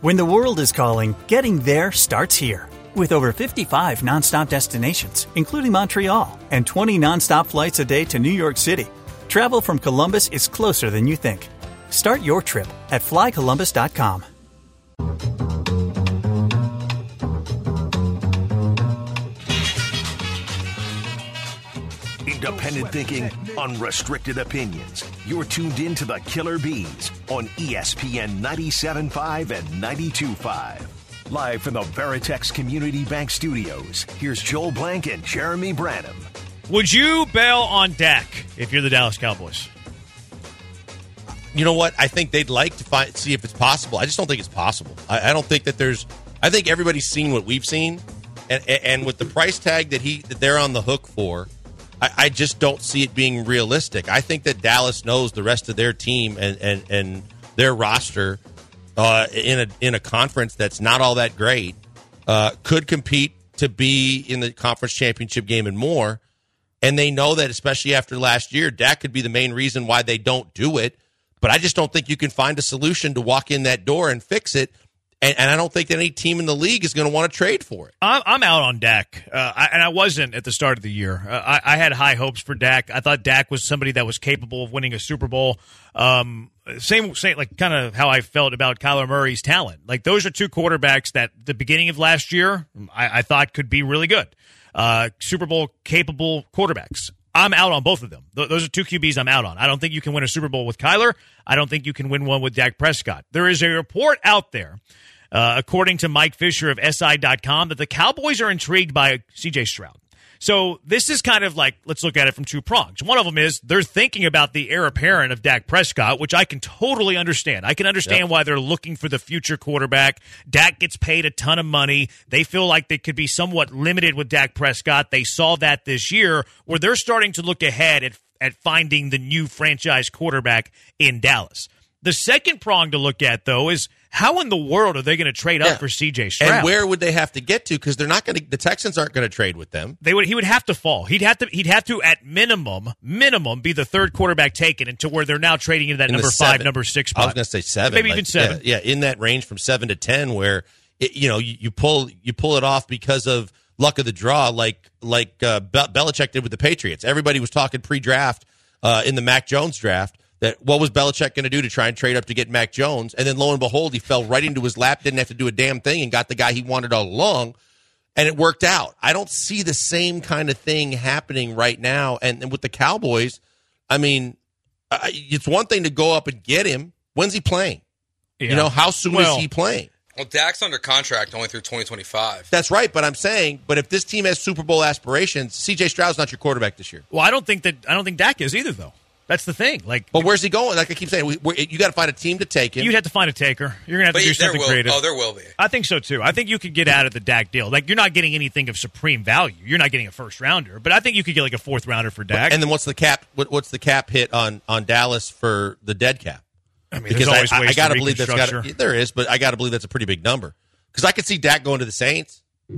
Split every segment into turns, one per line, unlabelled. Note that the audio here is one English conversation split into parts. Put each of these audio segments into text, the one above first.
When the world is calling, getting there starts here. With over 55 nonstop destinations, including Montreal, and 20 nonstop flights a day to New York City, travel from Columbus is closer than you think. Start your trip at flycolumbus.com.
Independent thinking, unrestricted opinions. You're tuned in to the Killer Bees on ESPN 97.5 and 92.5. Live from the Veritex Community Bank Studios, here's Joel Blank and Jeremy Branham.
Would you bail on Dak if you're the Dallas Cowboys?
You know what? I think they'd like to see if it's possible. I just don't think it's possible. I don't think that there's. I think everybody's seen what we've seen, and with the price tag that they're on the hook for, I just don't see it being realistic. I think that Dallas knows the rest of their team and their roster in a conference that's not all that great could compete to be in the conference championship game and more. And they know that, especially after last year, Dak could be the main reason why they don't do it. But I just don't think you can find a solution to walk in that door and fix it. And I don't think that any team in the league is going to want to trade for it.
I'm out on Dak, and I wasn't at the start of the year. I had high hopes for Dak. I thought Dak was somebody that was capable of winning a Super Bowl. Same like kind of how I felt about Kyler Murray's talent. Like those are two quarterbacks that the beginning of last year I thought could be really good, Super Bowl capable quarterbacks. I'm out on both of them. Those are two QBs I'm out on. I don't think you can win a Super Bowl with Kyler. I don't think you can win one with Dak Prescott. There is a report out there, according to Mike Fisher of SI.com, that the Cowboys are intrigued by C.J. Stroud. So this is kind of like, let's look at it from two prongs. One of them is they're thinking about the heir apparent of Dak Prescott, which I can totally understand. I can understand why they're looking for the future quarterback. Dak gets paid a ton of money. They feel like they could be somewhat limited with Dak Prescott. They saw that this year where they're starting to look ahead at finding the new franchise quarterback in Dallas. The second prong to look at, though, is how in the world are they going to trade up for C.J. Stroud?
And where would they have to get to? Because they're not going to. The Texans aren't going to trade with them.
He would have to fall. He'd have to at minimum be the third quarterback taken into where they're now trading into that number 5, number 6 spot.
I was going to say 7,
maybe even 7.
Yeah, in that range from 7 to 10, where you pull it off because of luck of the draw, like Belichick did with the Patriots. Everybody was talking pre-draft in the Mac Jones draft. That what was Belichick going to do to try and trade up to get Mac Jones? And then lo and behold, he fell right into his lap, didn't have to do a damn thing, and got the guy he wanted all along, and it worked out. I don't see the same kind of thing happening right now. And with the Cowboys, I mean, it's one thing to go up and get him. When's he playing? Yeah. How soon is he playing?
Well, Dak's under contract only through 2025.
That's right, but I'm saying, if this team has Super Bowl aspirations, C.J. Stroud's not your quarterback this year.
Well, I don't think Dak is either, though. That's the thing. But
where's he going? Like I keep saying, you got to find a team to take him.
You'd have to find a taker. You're going to have to do something creative.
Oh, there will be.
I think so, too. I think you could get out of the Dak deal. Like, you're not getting anything of supreme value. You're not getting a first-rounder. But I think you could get, like, a fourth-rounder for Dak.
And then what's the cap? What's the cap hit on Dallas for the dead cap?
I mean, because I got to believe
there is, but I got to believe that's a pretty big number. Because I could see Dak going to the Saints.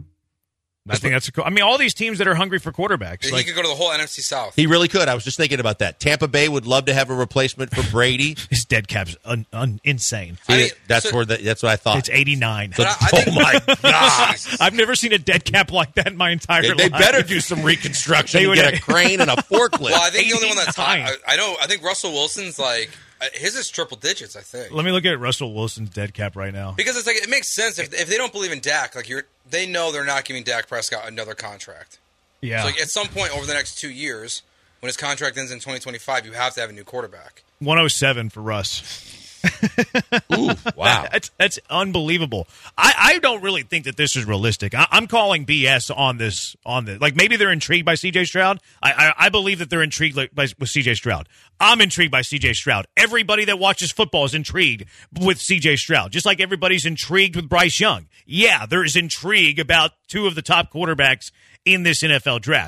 I think that's cool. I mean, all these teams that are hungry for quarterbacks.
He could go to the whole NFC South.
He really could. I was just thinking about that. Tampa Bay would love to have a replacement for Brady.
His dead cap's insane.
That's what I thought.
It's 89.
So, oh my God!
I've never seen a dead cap like that in my entire life.
They better do some reconstruction. They get a crane and a forklift.
Well, I think the only one that's high. I think Russell Wilson's like. His is triple digits, I think.
Let me look at Russell Wilson's dead cap right now.
Because it's like it makes sense if they don't believe in Dak, they know they're not giving Dak Prescott another contract.
Yeah.
So at some point over the next 2 years, when his contract ends in 2025, you have to have a new quarterback.
107 for Russ.
Ooh, wow.
That's unbelievable. I don't really think that this is realistic. I'm calling BS on this. Like, maybe they're intrigued by C.J. Stroud. I believe that they're intrigued with C.J. Stroud. I'm intrigued by C.J. Stroud. Everybody that watches football is intrigued with C.J. Stroud, just like everybody's intrigued with Bryce Young. Yeah, there is intrigue about two of the top quarterbacks in this NFL draft.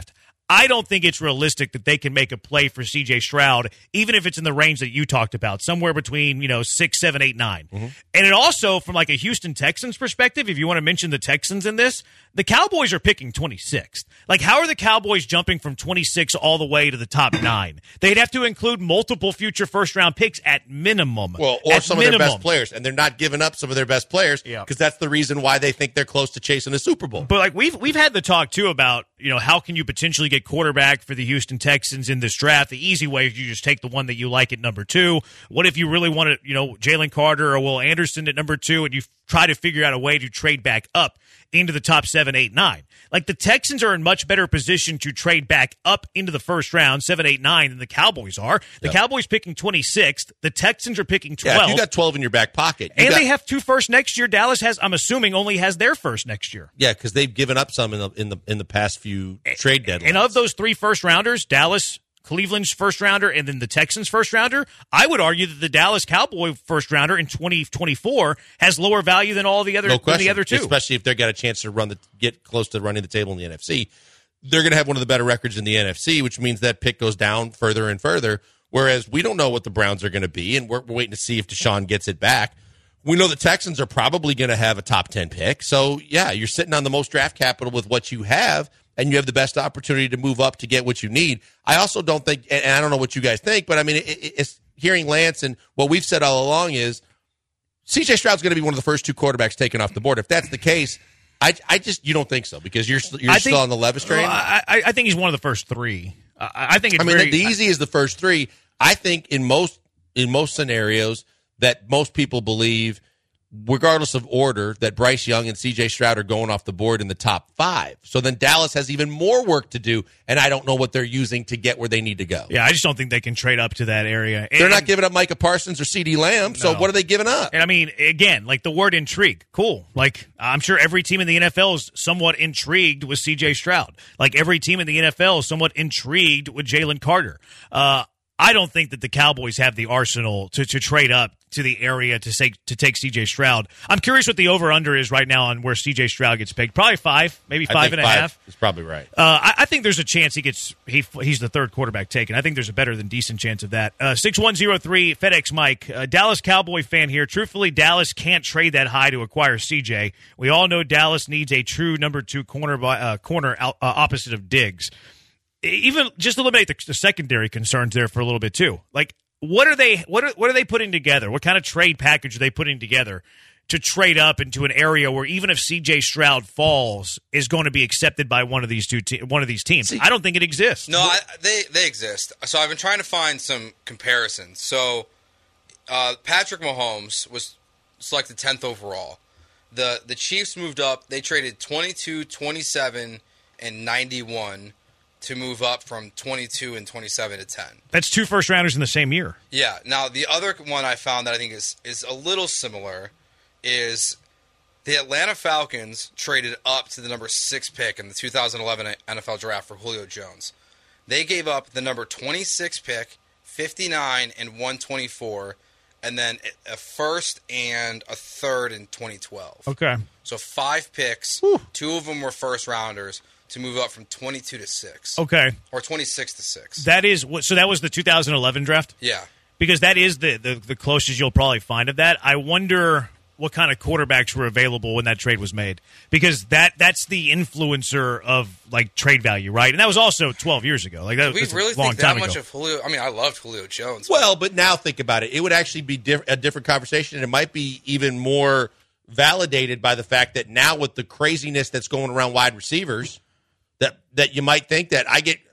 I don't think it's realistic that they can make a play for C.J. Stroud, even if it's in the range that you talked about, somewhere between 6, 7, 8, 9. Mm-hmm. And it also, from like a Houston Texans perspective, if you want to mention the Texans in this, the Cowboys are picking 26th. Like, how are the Cowboys jumping from 26 all the way to the top 9? They'd have to include multiple future first-round picks at minimum.
Well, or some of their best players, and they're not giving up some of their best players because that's the reason why they think they're close to chasing a Super Bowl.
But like we've had the talk too about how can you potentially get quarterback for the Houston Texans in this draft? The easy way is you just take the one that you like at number 2. What if you really wanted Jalen Carter or Will Anderson at number 2, and you try to figure out a way to trade back up into the top 7, 8, 9? Like, the Texans are in much better position to trade back up into the first round, 7, 8, 9, than the Cowboys are. The Cowboys picking 26th. The Texans are picking 12.
Yeah, if you got 12 in your back pocket.
They have 2 first next year. Dallas has, I'm assuming, only has their first next year.
Yeah, because they've given up some in the past few trade deadlines.
And of those 3 first rounders, Dallas, Cleveland's first rounder, and then the Texans' first rounder, I would argue that the Dallas Cowboy first rounder in 2024 has lower value than all the other,
no question,
than the other 2.
Especially if they've got a chance to get close to running the table in the NFC. They're going to have one of the better records in the NFC, which means that pick goes down further and further. Whereas we don't know what the Browns are going to be, and we're waiting to see if Deshaun gets it back. We know the Texans are probably going to have a top 10 pick. So, yeah, you're sitting on the most draft capital with what you have, and you have the best opportunity to move up to get what you need. I also don't think, and I don't know what you guys think, but I mean, it's hearing Lance and what we've said all along is C.J. Stroud's going to be one of the first 2 quarterbacks taken off the board. If that's the case, you don't think so because you're still on the Levis train.
I think he's one of the first 3. I think.
The easy is the first 3. I think in most scenarios that most people believe, regardless of order, that Bryce Young and C.J. Stroud are going off the board in the top 5. So then Dallas has even more work to do, and I don't know what they're using to get where they need to go.
Yeah, I just don't think they can trade up to that area.
They're not giving up Micah Parsons or CeeDee Lamb, so what are they giving up?
And I mean, again, like the word intrigue, cool. Like, I'm sure every team in the NFL is somewhat intrigued with C.J. Stroud. Like, every team in the NFL is somewhat intrigued with Jalen Carter. I don't think that the Cowboys have the arsenal to trade up to the area to take C.J. Stroud. I'm curious what the over-under is right now on where C.J. Stroud gets picked. Probably 5, maybe 5.5.
It's probably right.
I think there's a chance he's the 3rd quarterback taken. I think there's a better than decent chance of that. 6103 FedEx Mike, Dallas Cowboy fan here. Truthfully, Dallas can't trade that high to acquire C.J. We all know Dallas needs a true number 2 corner opposite of Diggs. Even just eliminate the secondary concerns there for a little bit too. Like, what are they putting together? What kind of trade package are they putting together to trade up into an area where even if C.J. Stroud falls, is going to be accepted by one of these teams? I don't think it exists.
No, they exist. So I've been trying to find some comparisons. So Patrick Mahomes was selected 10th overall. The Chiefs moved up. They traded 22, 27, and 91 to move up from 22 and 27 to 10.
That's 2 first rounders in the same year.
Yeah. Now, the other one I found that I think is a little similar is the Atlanta Falcons traded up to the number 6 pick in the 2011 NFL Draft for Julio Jones. They gave up the number 26 pick, 59 and 124, and then a first and a third in 2012.
Okay.
So 5 picks, 2 of them were first rounders, to move up from 22 to 6.
Okay.
Or 26 to 6.
That was the 2011 draft?
Yeah.
Because that is the closest you'll probably find of that. I wonder what kind of quarterbacks were available when that trade was made. Because that's the influencer of, like, trade value, right? And that was also 12 years ago. Like, that was
really
a long
think
time
that
ago.
much of Julio? I mean, I loved Julio Jones.
Well, but now think about it. It would actually be a different conversation, and it might be even more validated by the fact that now with the craziness that's going around wide receivers, that you might think that I get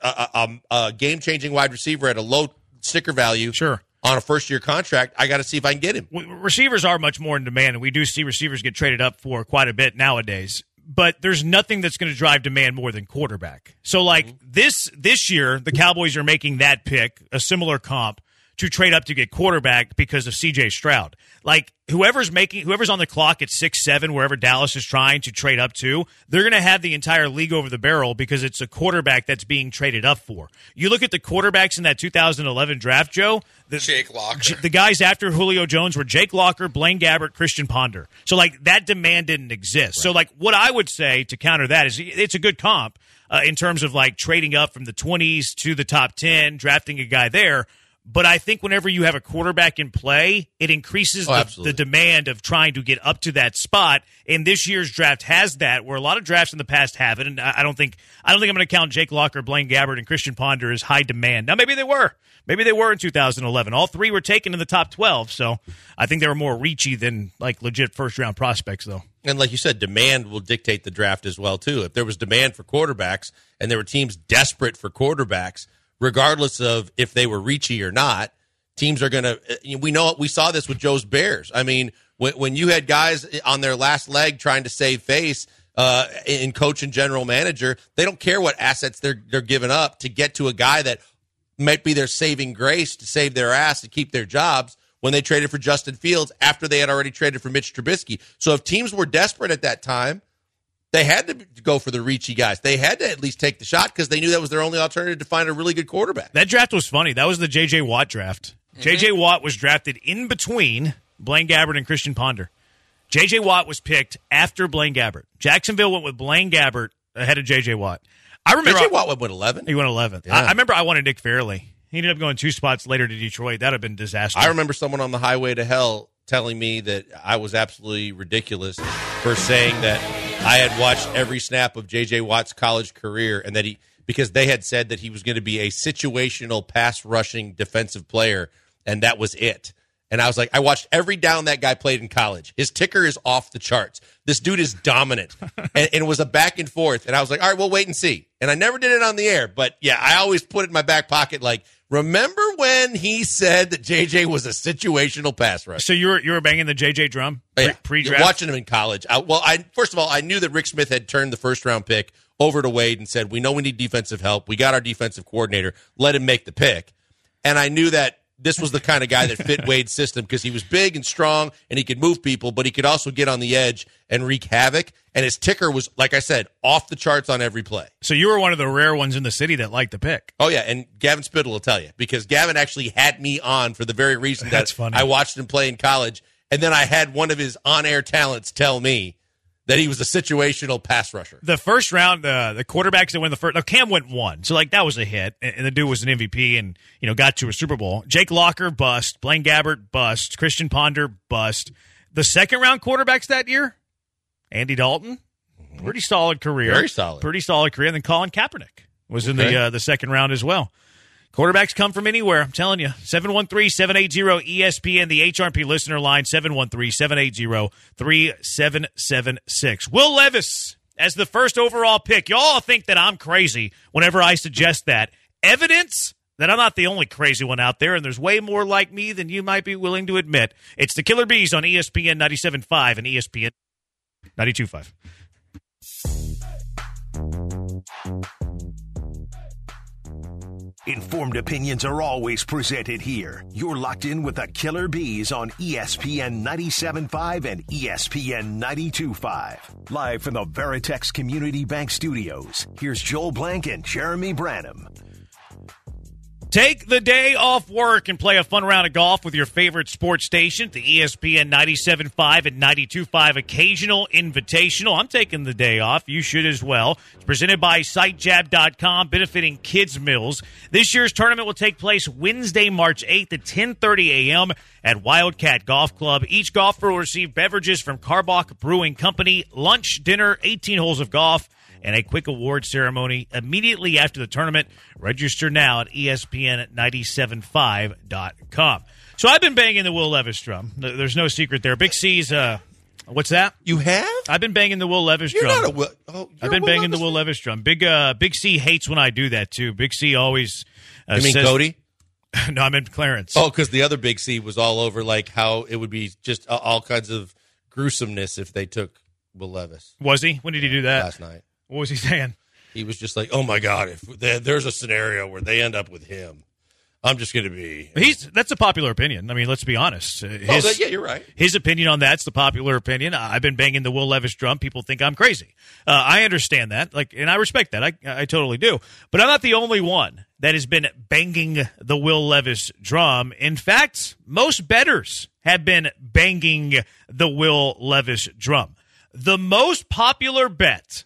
a game-changing wide receiver at a low sticker value on a first-year contract. I got to see if I can get him.
Receivers are much more in demand, and we do see receivers get traded up for quite a bit nowadays. But there's nothing that's going to drive demand more than quarterback. So, like, this year, the Cowboys are making that pick, a similar comp, to trade up to get quarterback because of C.J. Stroud. Like, whoever's on the clock at 6-7, wherever Dallas is trying to trade up to, they're going to have the entire league over the barrel because it's a quarterback that's being traded up for. You look at the quarterbacks in that 2011 draft, Joe.
Jake Locker.
The guys after Julio Jones were Jake Locker, Blaine Gabbert, Christian Ponder. So, like, that demand didn't exist. Right. So, like, what I would say to counter that is it's a good comp. in terms of like trading up from the 20s to the top 10, drafting a guy there. But I think whenever you have a quarterback in play, it increases the demand of trying to get up to that spot. And this year's draft has that, where a lot of drafts in the past haven't. And I don't think I'm going to count Jake Locker, Blaine Gabbert, and Christian Ponder as high demand. Now, maybe they were. Maybe they were in 2011. All three were taken in the top 12. So I think they were more reachy than like legit first-round prospects, though.
And like you said, demand will dictate the draft as well, too. If there was demand for quarterbacks and there were teams desperate for quarterbacks, regardless of if they were reachy or not, teams are going to – we saw this with Joe's Bears. I mean, when you had guys on their last leg trying to save face in coach and general manager, they don't care what assets they're giving up to get to a guy that might be their saving grace to save their ass to keep their jobs when they traded for Justin Fields after they had already traded for Mitch Trubisky. So if teams were desperate at that time, they had to go for the reachy guys. They had to at least take the shot because they knew that was their only alternative to find a really good quarterback.
That draft was funny. That was the J.J. Watt draft. Mm-hmm. J.J. Watt was drafted in between Blaine Gabbert and Christian Ponder. J.J. Watt was picked after Blaine Gabbert. Jacksonville went with Blaine Gabbert ahead of J.J. Watt. I remember
J.J. Watt went 11?
He went 11th. Yeah. I remember I wanted Nick Fairley. He ended up going 2 spots later to Detroit. That would have been disastrous.
I remember someone on the highway to hell telling me that I was absolutely ridiculous for saying that I had watched every snap of J.J. Watt's college career and that because they had said that he was going to be a situational pass rushing defensive player, and that was it. And I was like, I watched every down that guy played in college. His ticker is off the charts. This dude is dominant. and it was a back and forth. And I was like, all right, we'll wait and see. And I never did it on the air. But, yeah, I always put it in my back pocket like, remember when he said that JJ was a situational pass rusher?
So you were banging the JJ drum pre-draft?
Watching him in college. First of all, I knew that Rick Smith had turned the first-round pick over to Wade and said, we know we need defensive help. We got our defensive coordinator. Let him make the pick. And I knew that this was the kind of guy that fit Wade's system because he was big and strong and he could move people, but he could also get on the edge and wreak havoc. And his ticker was, like I said, off the charts on every play.
So you were one of the rare ones in the city that liked the pick.
Oh, yeah, and Gavin Spittle will tell you because Gavin actually had me on for the very reason that
funny.
I watched him play in college, and then I had one of his on-air talents tell me that he was a situational pass rusher.
The first round, the quarterbacks that went the first, Cam went 1, so like that was a hit, and the dude was an MVP and got to a Super Bowl. Jake Locker bust, Blaine Gabbert bust, Christian Ponder bust. The second round quarterbacks that year, Andy Dalton, pretty solid career,
very solid,
pretty solid career. And then Colin Kaepernick was in the second round as well. Quarterbacks come from anywhere, I'm telling you. 713-780-ESPN, the HRP listener line, 713-780-3776. Will Levis as the first overall pick. Y'all think that I'm crazy whenever I suggest that. Evidence that I'm not the only crazy one out there, and there's way more like me than you might be willing to admit. It's the Killer Bees on ESPN 97.5 and ESPN 92.5.
Informed opinions are always presented here. You're locked in with the Killer Bees on ESPN 97.5 and ESPN 92.5. Live from the Veritex Community Bank Studios, here's Joel Blank and Jeremy Branham.
Take the day off work and play a fun round of golf with your favorite sports station, the ESPN 97.5 and 92.5 Occasional Invitational. I'm taking the day off. You should as well. It's presented by SiteJab.com, benefiting Kids Mills. This year's tournament will take place Wednesday, March 8th at 10:30 a.m. at Wildcat Golf Club. Each golfer will receive beverages from Karbach Brewing Company, lunch, dinner, 18 holes of golf, and a quick award ceremony immediately after the tournament. Register now at ESPN975.com. So I've been banging the Will Levis drum. There's no secret there. Big C's, what's that?
You have?
I've been banging the Will Levis drum.
You're not a Will. Oh,
I've been banging the Will Levis drum. Big C hates when I do that, too. Big C always
You mean
says,
Cody?
No, I meant Clarence.
Oh, because the other Big C was all over like how it would be just all kinds of gruesomeness if they took Will Levis.
Was he? When did he do that?
Last night.
What was he saying?
He was just like, oh, my God, if there's a scenario where they end up with him, I'm just going to be.
That's a popular opinion. I mean, let's be honest.
Yeah, you're right.
His opinion on that's the popular opinion. I've been banging the Will Levis drum. People think I'm crazy. I understand that, and I respect that. I totally do. But I'm not the only one that has been banging the Will Levis drum. In fact, most bettors have been banging the Will Levis drum. The most popular bet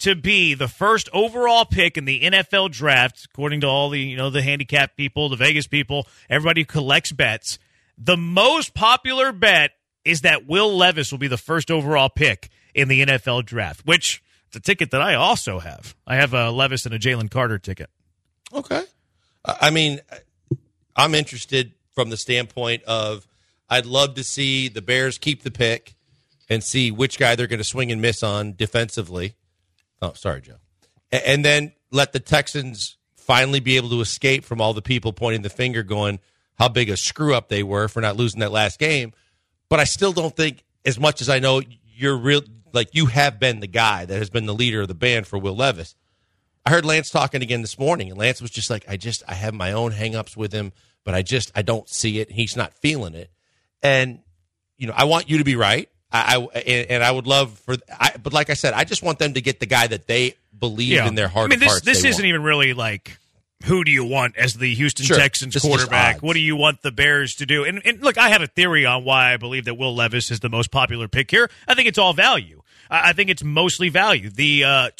to be the first overall pick in the NFL draft, according to all the the handicap people, the Vegas people, everybody who collects bets. The most popular bet is that Will Levis will be the first overall pick in the NFL draft, which is a ticket that I also have. I have a Levis and a Jalen Carter ticket.
Okay. I mean, I'm interested from the standpoint of I'd love to see the Bears keep the pick and see which guy they're going to swing and miss on defensively. Oh, sorry, Joe. And then let the Texans finally be able to escape from all the people pointing the finger going how big a screw-up they were for not losing that last game. But I still don't think, as much as I know you have been the guy that has been the leader of the band for Will Levis. I heard Lance talking again this morning, and Lance was just like, I have my own hang-ups with him, but I don't see it. He's not feeling it. And, I want you to be right. I would love but like I said, I just want them to get the guy that they believe in their heart of hearts.
This isn't even really like, who do you want as the Houston Texans quarterback? What do you want the Bears to do? And look, I have a theory on why I believe that Will Levis is the most popular pick here. I think it's all value. I think it's mostly value. The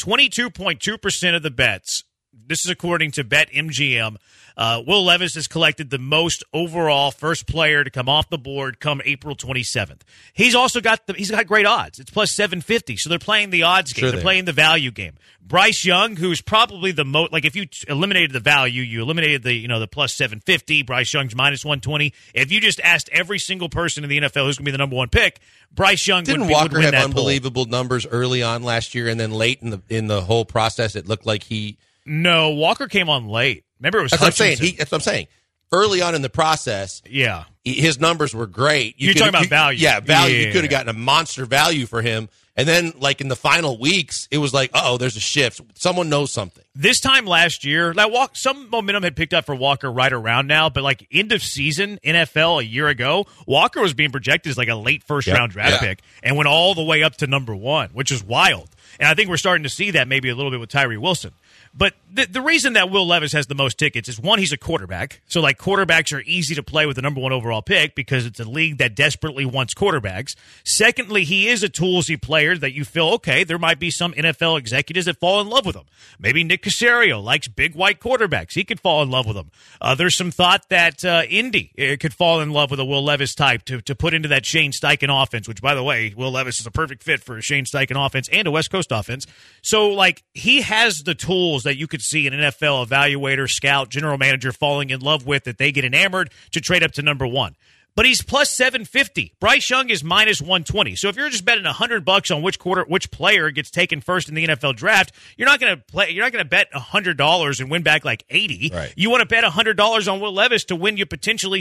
22.2% of the bets, this is according to BetMGM, Will Levis has collected the most overall first player to come off the board come April 27th. He's also got great odds. It's plus 750. So they're playing the odds game. They're playing the value game. Bryce Young, who's probably the most, like if you eliminated the value, you eliminated the plus 750. Bryce Young's minus 120. If you just asked every single person in the NFL who's going to be the number one pick, Bryce Young would win that poll. Didn't Walker have
unbelievable numbers early on last year, and then late in the whole process, it looked like he?
No, Walker came on late. Remember, it was
That's what I'm saying. Early on in the process, his numbers were great.
You're talking about value.
Yeah, value. You could have gotten a monster value for him. And then, like, in the final weeks, it was like, there's a shift. Someone knows something.
This time last year, some momentum had picked up for Walker right around now, but, like, end of season, NFL a year ago, Walker was being projected as, like, a late first-round draft pick and went all the way up to number one, which is wild. And I think we're starting to see that maybe a little bit with Tyree Wilson. But the reason that Will Levis has the most tickets is, one, he's a quarterback. So, like, quarterbacks are easy to play with the number one overall pick because it's a league that desperately wants quarterbacks. Secondly, he is a toolsy player that you feel, okay, there might be some NFL executives that fall in love with him. Maybe Nick Caserio likes big white quarterbacks. He could fall in love with them. There's some thought that Indy could fall in love with a Will Levis type to put into that Shane Steichen offense, which, by the way, Will Levis is a perfect fit for a Shane Steichen offense and a West Coast offense. So, like, he has the tools that you could see an NFL evaluator, scout, general manager falling in love with, that they get enamored to trade up to number one. But he's plus 750. Bryce Young is minus 120. So if you're just betting $100 on which player gets taken first in the NFL draft, you're not going to bet $100 and win back like 80.
Right.
You want to bet $100 on Will Levis to win you potentially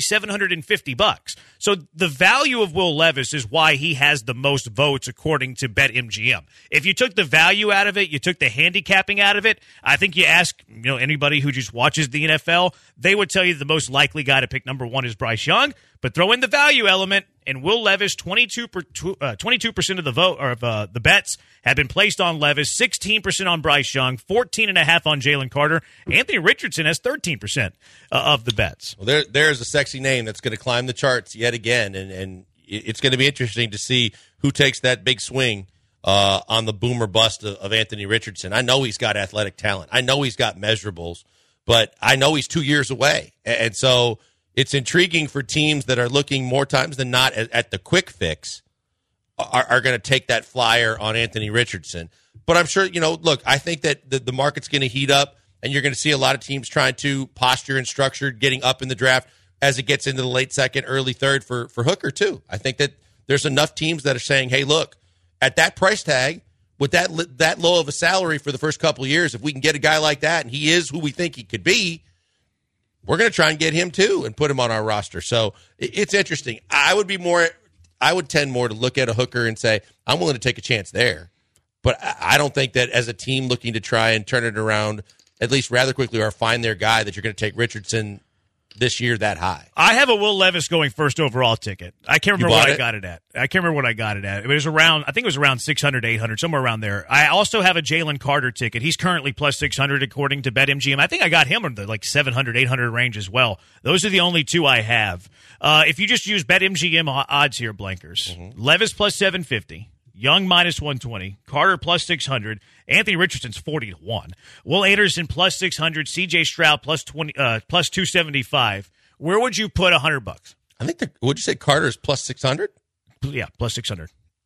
$750. So the value of Will Levis is why he has the most votes according to BetMGM. If you took the value out of it, you took the handicapping out of it, I think you ask anybody who just watches the NFL, they would tell you the most likely guy to pick number one is Bryce Young. But throw in the value element, and Will Levis, 22% of the vote or the bets have been placed on Levis, 16% on Bryce Young, 14.5% on Jalen Carter. Anthony Richardson has 13% of the bets.
Well, there's a sexy name that's going to climb the charts yet again, and it's going to be interesting to see who takes that big swing on the boom or bust of Anthony Richardson. I know he's got athletic talent. I know he's got measurables, but I know he's 2 years away, and so it's intriguing for teams that are looking more times than not at the quick fix are going to take that flyer on Anthony Richardson. But I'm sure, look, I think that the market's going to heat up, and you're going to see a lot of teams trying to posture and structure getting up in the draft as it gets into the late second, early third for Hooker, too. I think that there's enough teams that are saying, hey, look, at that price tag, with that low of a salary for the first couple of years, if we can get a guy like that, and he is who we think he could be, we're going to try and get him, too, and put him on our roster. So it's interesting. I would tend more to look at a Hooker and say, I'm willing to take a chance there. But I don't think that as a team looking to try and turn it around, at least rather quickly, or find their guy, that you're going to take Richardson this year that high.
I have a Will Levis going first overall ticket. I can't remember what I got it at. It was around, I think it was around 600, 800, somewhere around there. I also have a Jalen Carter ticket. He's currently plus 600 according to BetMGM. I think I got him in the 700, 800 range as well. Those are the only two I have. If you just use BetMGM odds here, Blankers, Levis plus 750, Young minus 120, Carter plus 600, Anthony Richardson's 40 to 1, Will Anderson plus 600, C.J. Stroud plus 275. Where would you put $100?
I think would you say Carter's plus 600?
Yeah, plus 600.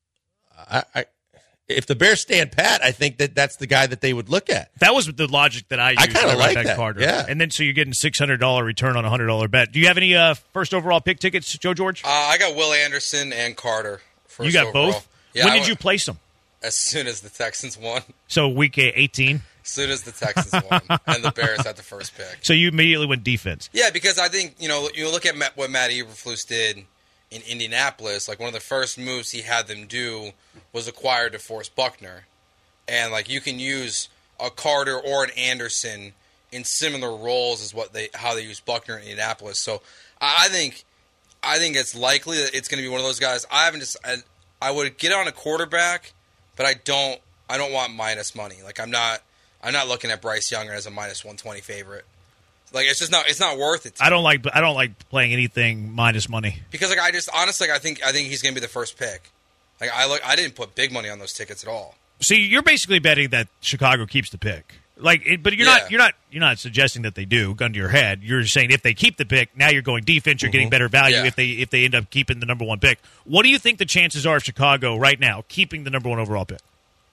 If the Bears stand pat, I think that's the guy that they would look at.
That was the logic that I used.
I kind of like that.
Carter.
Yeah.
And then so you're getting $600 return on a $100 bet. Do you have any first overall pick tickets, Joe George?
I got Will Anderson and Carter.
You got
overall.
both?
Yeah,
when did you place them?
As soon as the Texans won.
So week 18?
As soon as the Texans won and the Bears had the first pick.
So you immediately went defense.
Yeah, because I think, you look at what Matt Eberflus did in Indianapolis. Like, one of the first moves he had them do was acquire DeForest Buckner. And, like, you can use a Carter or an Anderson in similar roles as how they use Buckner in Indianapolis. So I think it's likely that it's going to be one of those guys. I would get on a quarterback, but I don't want minus money. Like, I'm not looking at Bryce Young as a minus 120 favorite. Like, it's not worth it.
I don't like playing anything minus money
because, like, I think he's going to be the first pick. Like, I didn't put big money on those tickets at all.
See, you're basically betting that Chicago keeps the pick. But you're not suggesting that they do. Gun to your head, you're just saying if they keep the pick, now you're going defense. You're getting better value if they end up keeping the number one pick. What do you think the chances are of Chicago right now keeping the number one overall pick?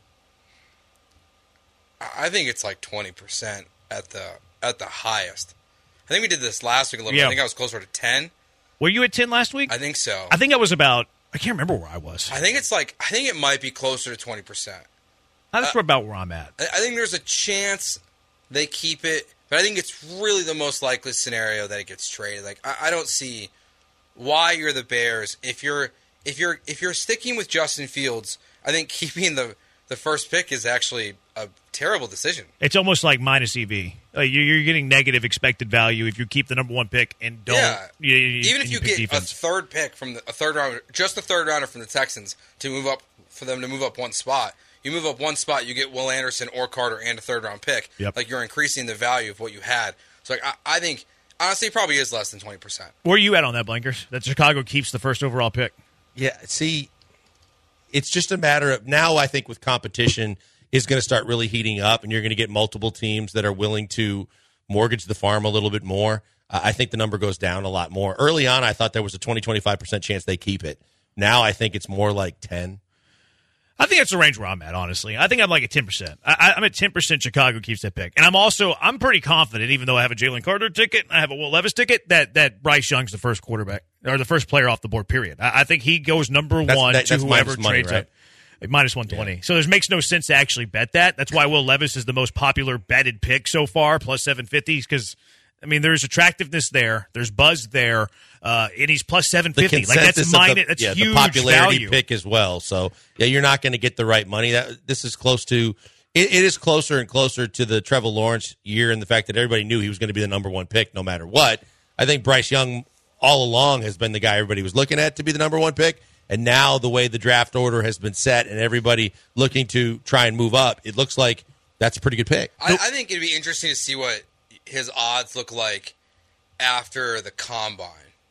I think it's like 20% at the highest. I think we did this last week a little bit. I think I was closer to 10.
Were you at 10 last week?
I think so.
I think I was about. I can't remember where I was.
I think it might be closer to 20%.
That's about where I'm at.
I think there's a chance they keep it, but I think it's really the most likely scenario that it gets traded. Like, I don't see why you're the Bears if you're sticking with Justin Fields. I think keeping the first pick is actually a terrible decision.
It's almost like minus EV. You're getting negative expected value if you keep the number one pick and don't. Yeah.
Even if you get
defense.
a third pick from a third rounder, just a third rounder from the Texans to move up for them to move up one spot. You move up one spot, you get Will Anderson or Carter and a third round pick.
Yep.
Like, you're increasing the value of what you had. So, like, I think honestly it probably is less than 20%.
Where are you at on that, Blankers? That Chicago keeps the first overall pick?
Yeah. See, it's just a matter of now. I think with competition is going to start really heating up, and you're going to get multiple teams that are willing to mortgage the farm a little bit more. I think the number goes down a lot more. Early on, I thought there was a 20-25% chance they keep it. Now I think it's more like 10.
I think that's the range where I'm at, honestly. I think I'm like at 10%. I'm at 10% Chicago keeps that pick. And I'm pretty confident, even though I have a Jalen Carter ticket, I have a Will Levis ticket, that Bryce Young's the first quarterback, or the first player off the board, period. I think he goes number one to whoever trades
right?
Up. Minus 120. Yeah. So it makes no sense to actually bet that. That's why Will Levis is the most popular betted pick so far, plus 750, because, I mean, there's attractiveness there. There's buzz there. And he's plus 750. That's huge
the popularity
value.
Pick as well. So, yeah, you're not going to get the right money. This is close to it is closer and closer to the Trevor Lawrence year and the fact that everybody knew he was going to be the number one pick no matter what. I think Bryce Young all along has been the guy everybody was looking at to be the number one pick. And now the way the draft order has been set and everybody looking to try and move up, it looks like that's a pretty good pick.
I think it'd be interesting to see what his odds look like after the combine.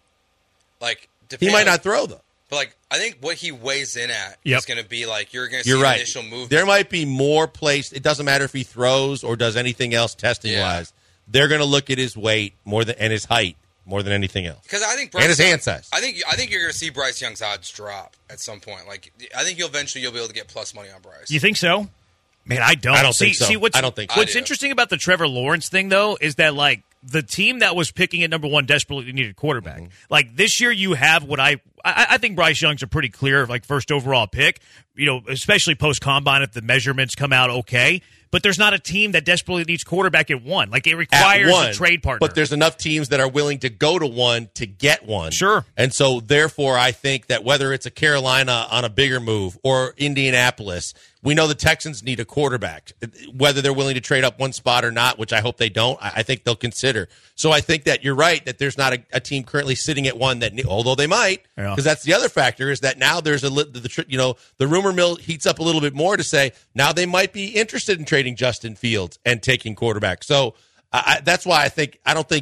Like,
he might not throw, though.
But, like, I think what he weighs in at is going to be, like, you're going to see
an
initial movement.
There might be more placed. It doesn't matter if he throws or does anything else testing-wise. They're going to look at his weight and his height more than anything else.
Because I think
and his hand size.
I think you're going to see Bryce Young's odds drop at some point. Like, I think eventually you'll be able to get plus money on Bryce.
You think so? Man, I don't.
I don't think so. I don't think so.
What's interesting about the Trevor Lawrence thing, though, is that, like, the team that was picking at number one desperately needed a quarterback. Mm-hmm. Like, this year you have what I think Bryce Young's a pretty clear, like, first overall pick, especially post-combine if the measurements come out okay. But there's not a team that desperately needs quarterback at one. Like, it requires a trade partner.
But there's enough teams that are willing to go to one to get one.
Sure.
And so, therefore, I think that whether it's a Carolina on a bigger move or Indianapolis, we know the Texans need a quarterback. Whether they're willing to trade up one spot or not, which I hope they don't, I think they'll consider. So I think that you're right, that there's not a team currently sitting at one that, although they might, because that's the other factor, is that now there's the rumor mill heats up a little bit more to say now they might be interested in trading Justin Fields and taking quarterback. So that's why I don't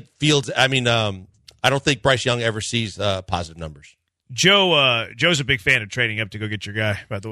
think Bryce Young ever sees positive numbers.
Joe's a big fan of trading up to go get your guy, by the way.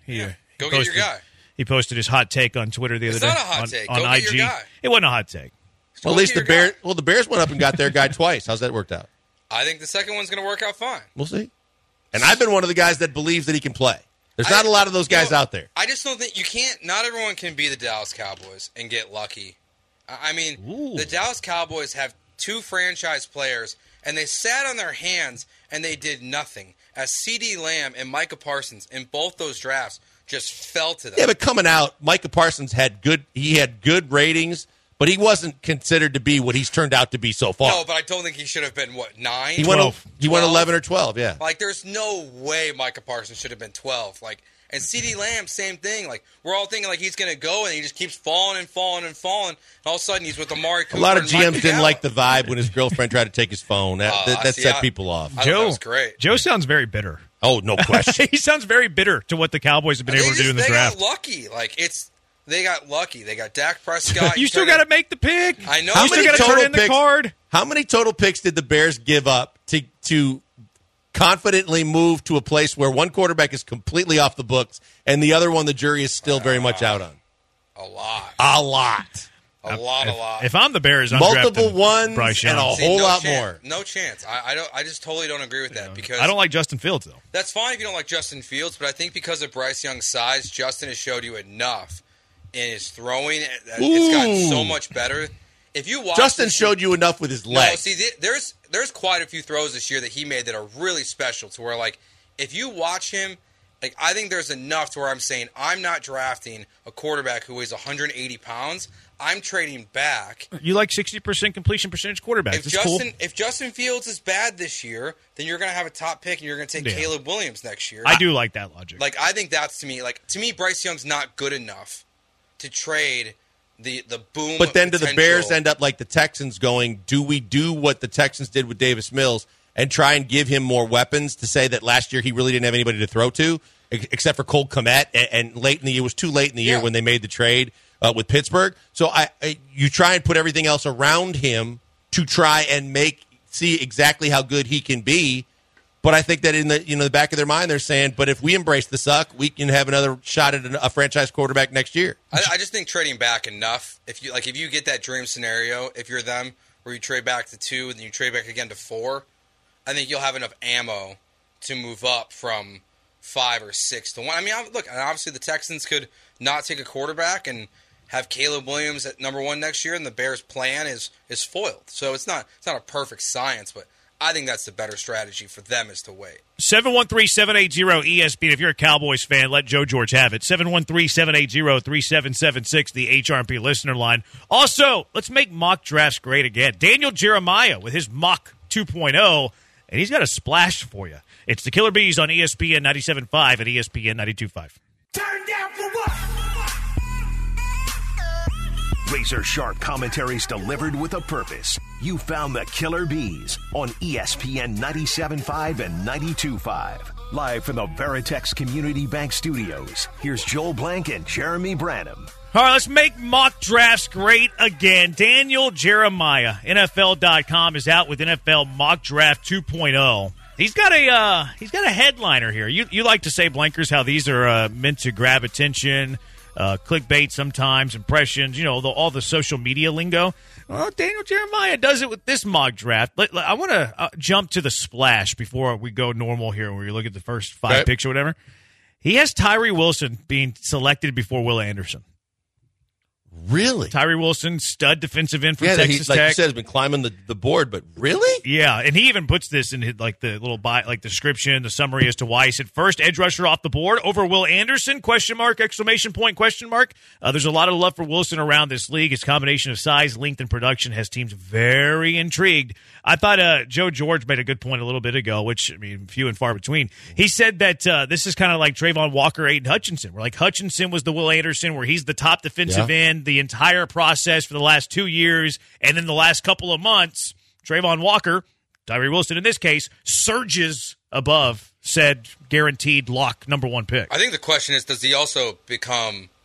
Go get your guy.
He posted his hot take on Twitter the other day.
It's not a hot take.
On
Go
IG.
get your guy.
It wasn't a hot take.
Well, at least the Bears. Well, the Bears went up and got their guy twice. How's that worked out?
I think the second one's going to work out fine.
We'll see. And I've been one of the guys that believes that he can play. There's not a lot of those guys out there.
I just don't think you can't. Not everyone can be the Dallas Cowboys and get lucky. I mean, the Dallas Cowboys have 2 franchise players, and they sat on their hands and they did nothing. As CeeDee Lamb and Micah Parsons in both those drafts just fell to them.
Yeah, but coming out, Micah Parsons had good ratings, but he wasn't considered to be what he's turned out to be so far.
No, but I don't think he should have been, 9?
He went 11 or 12, yeah.
Like, there's no way Micah Parsons should have been 12. Like, and CeeDee Lamb, same thing. Like, we're all thinking, like, he's going to go, and he just keeps falling and falling and falling. And all of a sudden, he's with Amari Cooper.
A lot of
and Mike
GMs didn't
McDowell.
like the vibe when his girlfriend tried to take his phone. That set people off.
I thought that was great.
Joe sounds very bitter.
Oh, no question.
He sounds very bitter to what the Cowboys have been able to do in the draft.
They got lucky. They got lucky. They got Dak Prescott.
You still got to make the pick.
I know.
You still got to turn in the card.
How many total picks did the Bears give up to confidently move to a place where one quarterback is completely off the books and the other one the jury is still very much out on?
A lot.
A lot.
A lot.
If I'm the Bears, I'm
multiple
drafting
ones
Bryce Young.
and a whole lot
chance.
more.
No chance. I just totally don't agree with that because
I don't like Justin Fields though.
That's fine if you don't like Justin Fields, but I think because of Bryce Young's size, Justin has showed you enough in his throwing. It's gotten so much better. If you watch
Justin showed you enough with his legs.
No, see, there's quite a few throws this year that he made that are really special. To where like if you watch him, like I think there's enough to where I'm saying I'm not drafting a quarterback who weighs 180 pounds. I'm trading back.
You like 60% completion percentage quarterbacks.
If Justin Fields is bad this year, then you're going to have a top pick and you're going to take Caleb Williams next year.
I do like that logic.
Like I think that's to me, Bryce Young's not good enough to trade the boom.
But then do the
potential.
Bears end up like the Texans going, do we do what the Texans did with Davis Mills and try and give him more weapons to say that last year he really didn't have anybody to throw to except for Cole Kmet and late in the year, it was too late in the year when they made the trade with Pittsburgh. So you try and put everything else around him to try and see exactly how good he can be. But I think that in the back of their mind, they're saying, but if we embrace the suck, we can have another shot at a franchise quarterback next year.
I just think trading back enough. If you get that dream scenario, if you're them, where you trade back to 2 and then you trade back again to 4, I think you'll have enough ammo to move up from 5 or 6 to 1. I mean, look, obviously the Texans could not take a quarterback and have Caleb Williams at number 1 next year, and the Bears' plan is foiled. So it's not a perfect science, but I think that's the better strategy for them is to wait.
713-780-ESPN. If you're a Cowboys fan, let Joe George have it. 713-780-3776, the HRP listener line. Also, let's make mock drafts great again. Daniel Jeremiah with his mock 2.0, and he's got a splash for you. It's the Killer Bees on ESPN 97.5 and ESPN 92.5.
Turn down for what? Razor-sharp commentaries delivered with a purpose. You found the Killer Bees on ESPN 97.5 and 92.5. Live from the Veritex Community Bank Studios, here's Joel Blank and Jeremy Branham.
All right, let's make mock drafts great again. Daniel Jeremiah, NFL.com, is out with NFL Mock Draft 2.0. He's got a headliner here. You like to say, Blankers, how these are meant to grab attention, clickbait sometimes, impressions, all the social media lingo. Well, Daniel Jeremiah does it with this mock draft. I want to jump to the splash before we go normal here, where you look at the first 5 picks or whatever. He has Tyree Wilson being selected before Will Anderson.
Really?
Tyree Wilson, stud defensive end from Texas
Tech.
Tech.
You said, has been climbing the board, but really?
Yeah, and he even puts this in his, the little description, the summary as to why he said first edge rusher off the board over Will Anderson, ? Exclamation point, ? There's a lot of love for Wilson around this league. His combination of size, length, and production has teams very intrigued. I thought Joe George made a good point a little bit ago, which, I mean, few and far between. He said that this is kind of like Trayvon Walker, Aiden Hutchinson, where Hutchinson was the Will Anderson, where he's the top defensive end the entire process for the last 2 years, and then the last couple of months, Trayvon Walker, Tyree Wilson in this case, surges above said guaranteed lock number 1 pick.
I think the question is, does he also become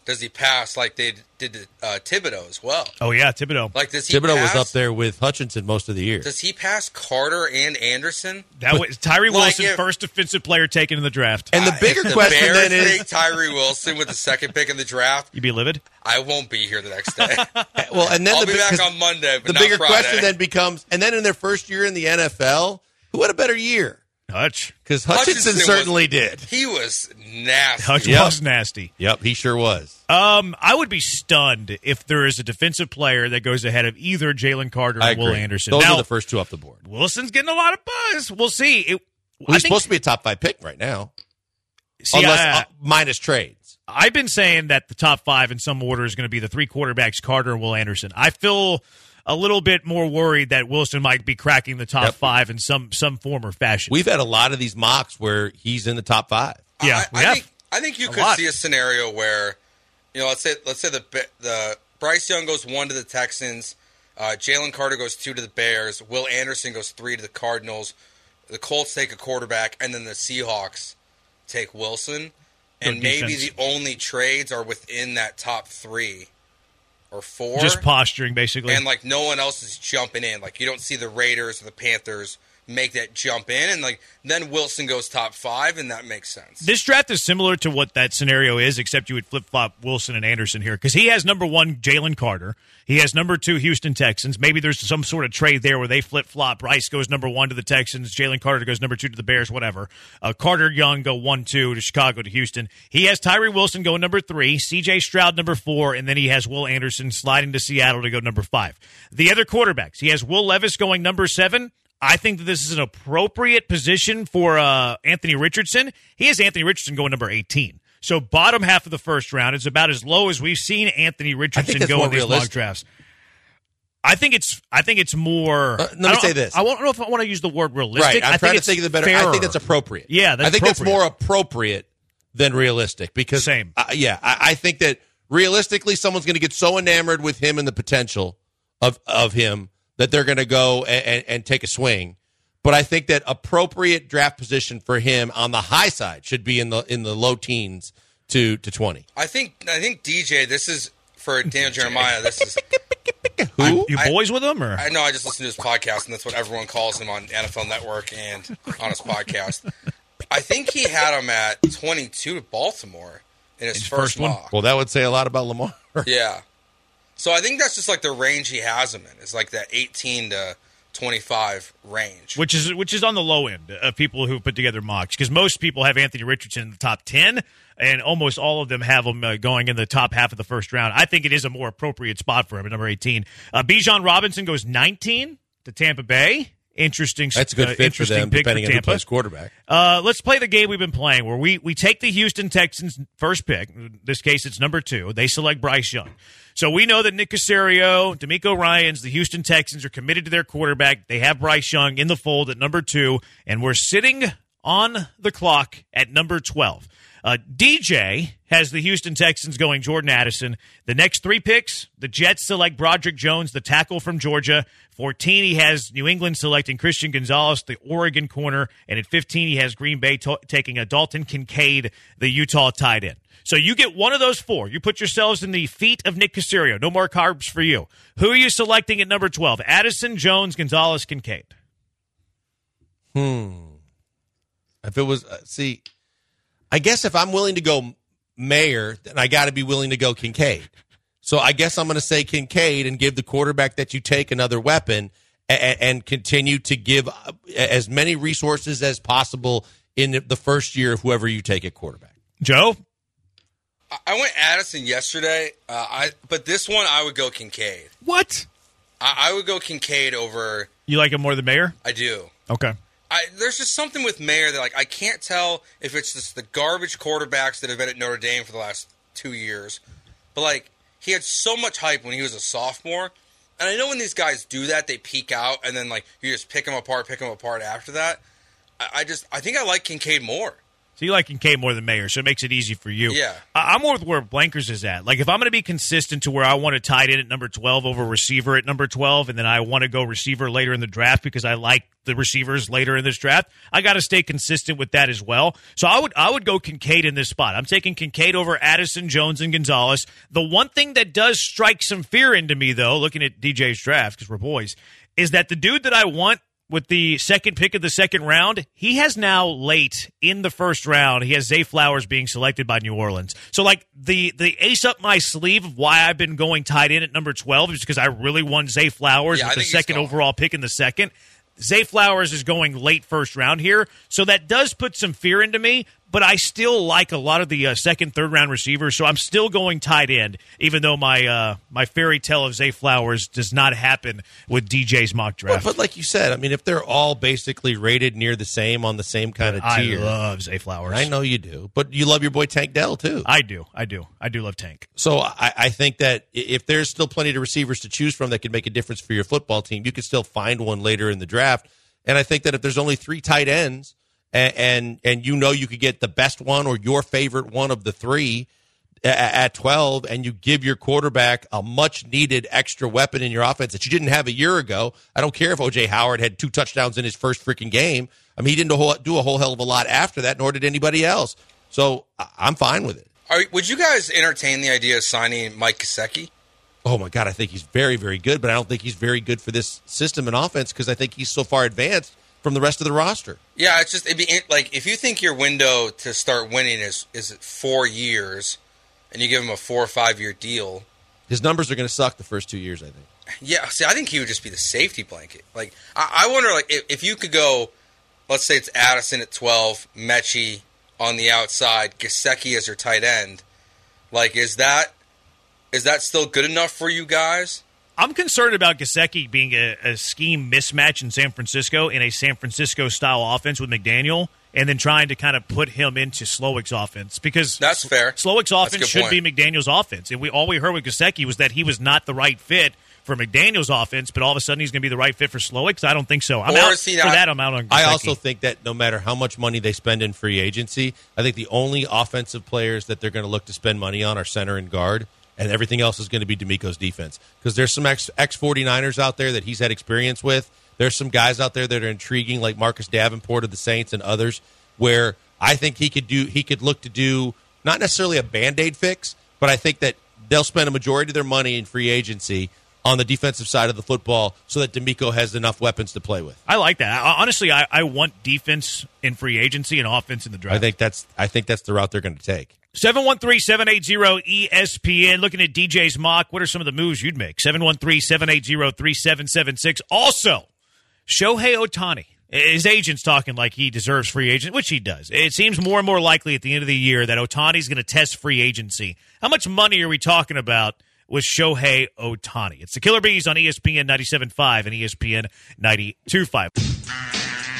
does he pass like they did to Thibodeau as well?
Oh, yeah, Thibodeau.
Like, does he
Thibodeau
pass,
was up there with Hutchinson most of the year.
Does he pass Carter and Anderson?
That was Tyree
Like,
Wilson, first defensive player taken in the draft.
And the bigger
If the
question
Bears
then is,
take Tyree Wilson with the second pick in the draft,
You be livid?
I won't be here the next day.
well, and then
I'll
the
be back
'cause
on Monday, but
the
not
bigger
Friday.
question then becomes, and then in their first year in the NFL, who had a better year?
Hutch.
Because Hutchinson certainly did.
He was nasty.
Hutch
Yep.
was nasty.
Yep, he sure was.
I would be stunned if there is a defensive player that goes ahead of either Jalen Carter
I
or Will
agree.
Anderson.
Those
Now,
are the first two off the board.
Wilson's getting a lot of buzz. We'll see.
He's supposed to be a top 5 pick right now,
see,
unless minus trades.
I've been saying that the top 5 in some order is going to be the 3 quarterbacks, Carter and Will Anderson. I feel a little bit more worried that Wilson might be cracking the top 5 in some form or fashion.
We've had a lot of these mocks where he's in the top 5.
Yeah,
I think you
A
could
lot.
see a scenario where, let's say the Bryce Young goes 1 to the Texans, Jalen Carter goes 2 to the Bears, Will Anderson goes 3 to the Cardinals, the Colts take a quarterback, and then the Seahawks take Wilson, and maybe
defense.
the only trades are within that top 3 or 4.
Just posturing, basically.
And like no one else is jumping in. Like you don't see the Raiders or the Panthers make that jump in, and like then Wilson goes top 5, and that makes sense.
This draft is similar to what that scenario is, except you would flip-flop Wilson and Anderson here, because he has number 1, Jalen Carter. He has number 2, Houston Texans. Maybe there's some sort of trade there where they flip-flop. Bryce goes number 1 to the Texans. Jalen Carter goes number 2 to the Bears, whatever. Carter Young go 1-2 to Chicago to Houston. He has Tyree Wilson going number 3, C.J. Stroud number 4, and then he has Will Anderson sliding to Seattle to go number 5. The other quarterbacks, he has Will Levis going number 7. I think that this is an appropriate position for Anthony Richardson. He has Anthony Richardson going number 18. So bottom half of the first round is about as low as we've seen Anthony Richardson go in these mock drafts. I think it's more.
Let me say this.
I don't know if I want to use the word realistic.
Right, I'm trying to think of the better.
Fairer.
I think that's appropriate.
Yeah, that's
I think
appropriate.
that's more appropriate than realistic because
Same.
I think that realistically, someone's going to get so enamored with him and the potential of him that they're going to go and take a swing. But I think that appropriate draft position for him on the high side should be in the low teens to 20.
I think DJ. This is for Daniel Jeremiah. This is
Who?
You boys with him, or
I know I just listened to his podcast, and that's what everyone calls him on NFL Network and on his podcast. I think he had him at 22 to Baltimore in his first
one?
mock.
Well, that would say a lot about Lamar.
Yeah. So I think that's just like the range he has him in. It's like that 18 to 25 range.
which is on the low end of people who put together mocks, because most people have Anthony Richardson in the top 10, and almost all of them have him going in the top half of the first round. I think it is a more appropriate spot for him at number 18. Bijan Robinson goes 19 to Tampa Bay. Interesting.
That's a good fit for them,
pick
depending
for
on who
Tampa.
plays quarterback.
Let's play the game we've been playing, where we take the Houston Texans first pick. In this case, it's number 2. They select Bryce Young. So we know that Nick Caserio, D'Amico Ryans, the Houston Texans are committed to their quarterback. They have Bryce Young in the fold at number 2, and we're sitting on the clock at number 12. DJ has the Houston Texans going Jordan Addison. The next 3 picks, the Jets select Broderick Jones, the tackle from Georgia. 14, he has New England selecting Christian Gonzalez, the Oregon corner. And at 15, he has Green Bay taking a Dalton Kincaid, the Utah tight end. So you get one of those 4. You put yourselves in the feet of Nick Caserio. No more carbs for you. Who are you selecting at number 12? Addison, Jones, Gonzalez, Kincaid.
If it was, I guess if I'm willing to go Mayer, then I got to be willing to go Kincaid. So I guess I'm going to say Kincaid and give the quarterback that you take another weapon and continue to give as many resources as possible in the first year of whoever you take at quarterback.
Joe?
I went Addison yesterday, but this one I would go Kincaid.
What?
I would go Kincaid over.
You like him more than Mayer?
I do.
Okay.
There's just something with Mayer that I can't tell if it's just the garbage quarterbacks that have been at Notre Dame for the last 2 years, but he had so much hype when he was a sophomore, and I know when these guys do that, they peak out, and then you just pick them apart after that. I think I like Kincaid more.
So you like Kincaid more than Mayer, so it makes it easy for you.
Yeah.
I'm more with where Blankers is at. Like, if I'm going to be consistent to where I want to tight in at number 12 over receiver at number 12, and then I want to go receiver later in the draft because I like the receivers later in this draft, I got to stay consistent with that as well. So I would go Kincaid in this spot. I'm taking Kincaid over Addison, Jones, and Gonzalez. The one thing that does strike some fear into me, though, looking at DJ's draft, because we're boys, is that the dude that I want with the second pick of the second round, he has now late in the first round, he has Zay Flowers being selected by New Orleans. So, like, the ace up my sleeve of why I've been going tight in at number 12 is because I really want Zay Flowers with the second overall pick in the second. Zay Flowers is going late first round here, so that does put some fear into me, but I still like a lot of the second, third round receivers, so I'm still going tight end, even though my fairy tale of Zay Flowers does not happen with DJ's mock draft.
But like you said, I mean, if they're all basically rated near the same on the same kind of tier.
I love Zay Flowers.
I know you do, but you love your boy Tank Dell, too.
I do love Tank.
So I think that if there's still plenty of receivers to choose from that can make a difference for your football team, you can still find one later in the draft. And I think that if there's only 3 tight ends, and you know you could get the best one or your favorite one of the 3 at 12, and you give your quarterback a much-needed extra weapon in your offense that you didn't have a year ago. I don't care if O.J. Howard had 2 touchdowns in his first freaking game. I mean, he didn't do a whole hell of a lot after that, nor did anybody else. So I'm fine with it.
Would you guys entertain the idea of signing Mike Gesicki?
Oh, my God, I think he's very, very good, but I don't think he's very good for this system and offense because I think he's so far advanced from the rest of the roster.
Yeah, it's just it'd be like if you think your window to start winning is 4 years, and you give him a 4 or 5 year deal,
his numbers are going to suck the first 2 years, I think.
Yeah, see, I think he would just be the safety blanket. Like, I wonder, like, if you could go, let's say it's Addison at 12, Mechie on the outside, Gesicki as your tight end. Like, is that still good enough for you guys?
I'm concerned about Gesicki being a scheme mismatch in San Francisco in a San Francisco-style offense with McDaniel, and then trying to kind of put him into Slowick's offense. Because
that's fair.
Slowick's offense should be McDaniel's offense. And all we heard with Gesicki was that he was not the right fit for McDaniel's offense, but all of a sudden he's going to be the right fit for Slowick. I don't think so. I'm out on Gesicki.
I also think that no matter how much money they spend in free agency, I think the only offensive players that they're going to look to spend money on are center and guard. And everything else is going to be D'Amico's defense. Because there's some ex-49ers out there that he's had experience with. There's some guys out there that are intriguing, like Marcus Davenport of the Saints and others, where I think he could look to do not necessarily a Band-Aid fix, but I think that they'll spend a majority of their money in free agency on the defensive side of the football so that D'Amico has enough weapons to play with.
I like that. Honestly, I want defense in free agency and offense in the draft.
I think that's the route they're going to take.
713-780-ESPN. Looking at DJ's mock, what are some of the moves you'd make? 713-780-3776. Also, Shohei Ohtani. His agent's talking like he deserves free agent, which he does. It seems more and more likely at the end of the year that Ohtani's going to test free agency. How much money are we talking about with Shohei Ohtani? It's the Killer Bees on ESPN 97.5 and ESPN 92.5.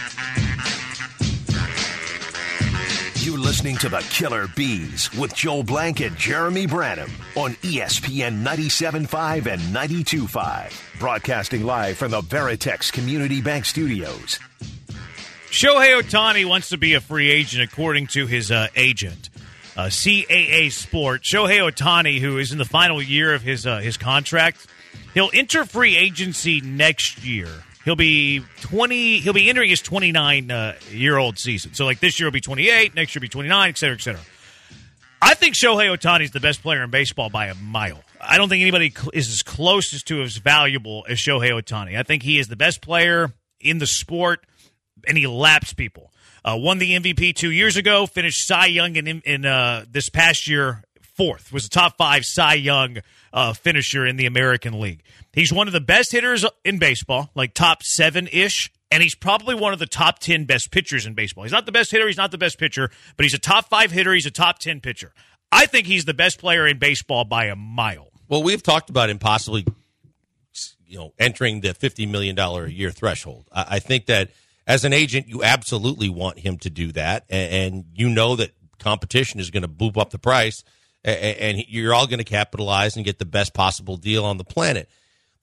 You're listening to the Killer Bees with Joel Blank and Jeremy Branham on ESPN 97.5 and 92.5. Broadcasting live from the Veritex Community Bank Studios.
Shohei Ohtani wants to be a free agent according to his agent, CAA Sport. Shohei Ohtani, who is in the final year of his contract, he'll enter free agency next year. He'll be entering his 29-year-old season. So, like, this year will be 28, next year will be 29, et cetera, et cetera. I think Shohei Ohtani is the best player in baseball by a mile. I don't think anybody is as close to as valuable as Shohei Ohtani. I think he is the best player in the sport, and he laps people. Won the MVP 2 years ago, finished Cy Young in this past year 4th, was a top 5 Cy Young finisher in the American League. He's one of the best hitters in baseball, like top 7-ish, and he's probably one of the top 10 best pitchers in baseball. He's not the best hitter, he's not the best pitcher, but he's a top 5 hitter, he's a top 10 pitcher. I think he's the best player in baseball by a mile.
Well, we've talked about him possibly, entering the $50 million a year threshold. I think that as an agent, you absolutely want him to do that, and you know that competition is going to boop up the price, and you're all going to capitalize and get the best possible deal on the planet.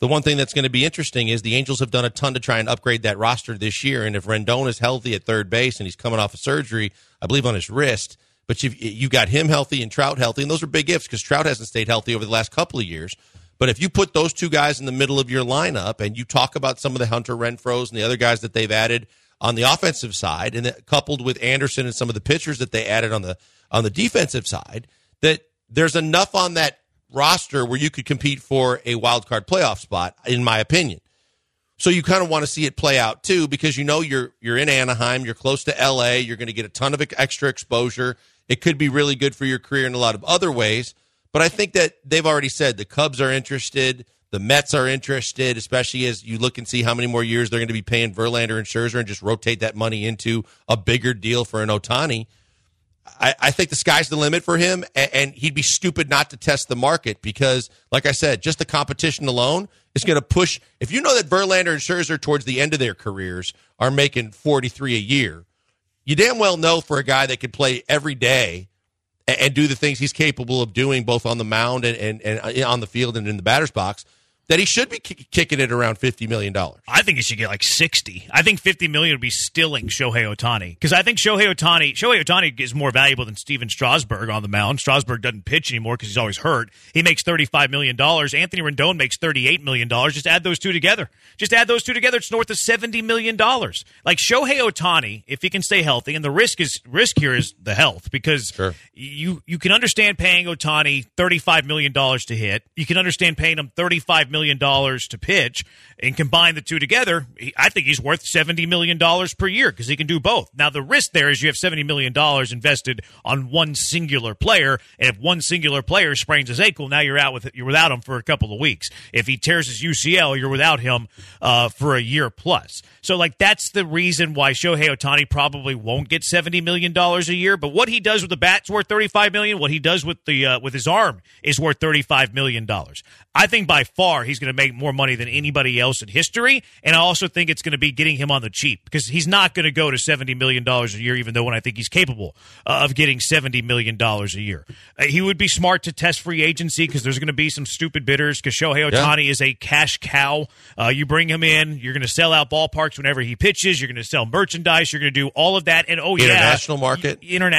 the one thing that's going to be interesting is the Angels have done a ton to try and upgrade that roster this year. And if Rendon is healthy at third base and he's coming off a surgery, I believe on his wrist, but you got him healthy and Trout healthy, and those are big ifs because Trout hasn't stayed healthy over the last couple of years. But if you put those two guys in the middle of your lineup and you talk about some of the Hunter Renfroes and the other guys that they've added on the offensive side, and that coupled with Anderson and some of the pitchers that they added on the defensive side, that there's enough on that roster where you could compete for a wild card playoff spot, in my opinion. So you kind of want to see it play out too, because you're in Anaheim, you're close to LA, you're going to get a ton of extra exposure. It could be really good for your career in a lot of other ways. But I think that they've already said the Cubs are interested, the Mets are interested, especially as you look and see how many more years they're going to be paying Verlander and Scherzer and just rotate that money into a bigger deal for an Ohtani. I think the sky's the limit for him, and he'd be stupid not to test the market because, like I said, just the competition alone is going to push. If you know that Verlander and Scherzer towards the end of their careers are making $43 a year, you damn well know for a guy that could play every day and do the things he's capable of doing both on the mound and on the field and in the batter's box, that he should be kicking it around $50 million.
I think he should get like 60. I think $50 million would be stealing Shohei Ohtani, because I think Shohei Ohtani is more valuable than Steven Strasburg on the mound. Strasburg doesn't pitch anymore because he's always hurt. He makes $35 million. Anthony Rendon makes $38 million. Just add those two together. It's north of $70 million. Like Shohei Ohtani, if he can stay healthy, and the risk here is the health, because
sure,
you can understand paying Ohtani $35 million to hit. You can understand paying him $35 million to pitch, and combine the two together, I think he's worth $70 million per year because he can do both. Now, the risk there is you have $70 million invested on one singular player, and if one singular player sprains his ankle, now you're without him for a couple of weeks. If he tears his UCL, you're without him for a year plus. So, like, that's the reason why Shohei Ohtani probably won't get $70 million a year. But what he does with the bat's worth $35 million. What he does with his arm is worth $35 million. I think by far he's going to make more money than anybody else in history, and I also think it's going to be getting him on the cheap, because he's not going to go to $70 million a year, even though I think he's capable of getting $70 million a year. He would be smart to test free agency, because there's going to be some stupid bidders, because Shohei Ohtani is a cash cow. You bring him in, you're going to sell out ballparks whenever he pitches, you're going to sell merchandise, you're going to do all of that, and
international market,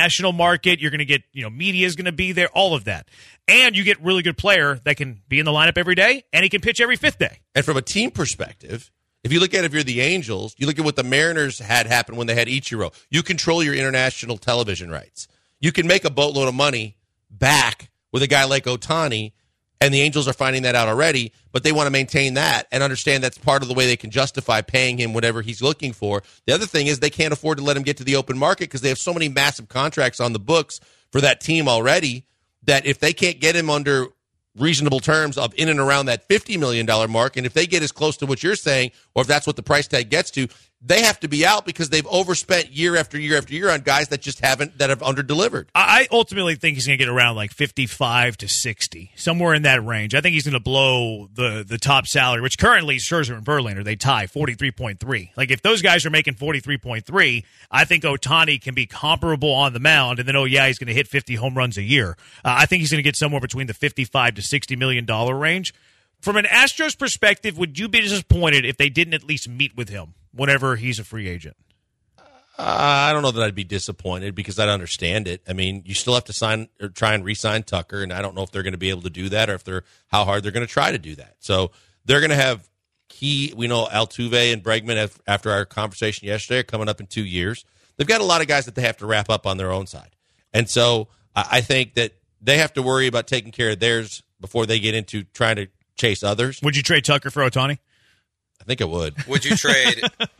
you're going to get, media is going to be there, all of that. And you get really good player that can be in the lineup every day, and he can pitch every fifth day.
And from a team perspective, if you look at it, if you're the Angels, you look at what the Mariners had happen when they had Ichiro. You control your international television rights. You can make a boatload of money back with a guy like Ohtani, and the Angels are finding that out already, but they want to maintain that and understand that's part of the way they can justify paying him whatever he's looking for. The other thing is they can't afford to let him get to the open market because they have so many massive contracts on the books for that team already, that if they can't get him under reasonable terms of in and around that $50 million mark, and if they get as close to what you're saying, or if that's what the price tag gets to, they have to be out because they've overspent year after year after year on guys that just have underdelivered.
I ultimately think he's going to get around like 55 to 60, somewhere in that range. I think he's going to blow the top salary, which currently Scherzer and Verlander, they tie 43.3. Like, if those guys are making 43.3, I think Ohtani can be comparable on the mound, and then, he's going to hit 50 home runs a year. I think he's going to get somewhere between the 55 to $60 million range. From an Astros perspective, would you be disappointed if they didn't at least meet with him whenever he's a free agent?
I don't know that I'd be disappointed because I'd understand it. I mean, you still have to sign or try and re-sign Tucker, and I don't know if they're going to be able to do that or how hard they're going to try to do that. So they're going to have we know Altuve and Bregman, after our conversation yesterday, are coming up in 2 years. They've got a lot of guys that they have to wrap up on their own side. And so I think that they have to worry about taking care of theirs before they get into trying to chase others.
Would you trade Tucker for Ohtani?
I think I would.
Would you trade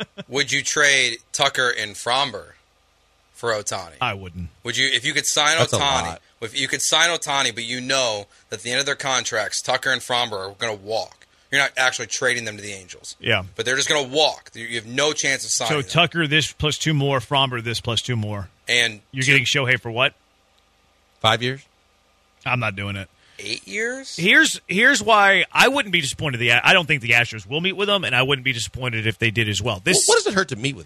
Tucker and Fromber for Ohtani?
I wouldn't.
Would you, if you could sign Ohtani? If you could sign Ohtani, but you know that at the end of their contracts, Tucker and Fromber are going to walk. You're not actually trading them to the Angels.
Yeah.
But they're just going to walk. You have no chance of signing them.
So Tucker this plus 2 more, Fromber this plus 2 more.
And
you're getting Shohei for what?
5 years?
I'm not doing it.
8 years?
Here's why I wouldn't be disappointed. I don't think the Astros will meet with them, and I wouldn't be disappointed if they did as well.
What does it hurt to meet with them?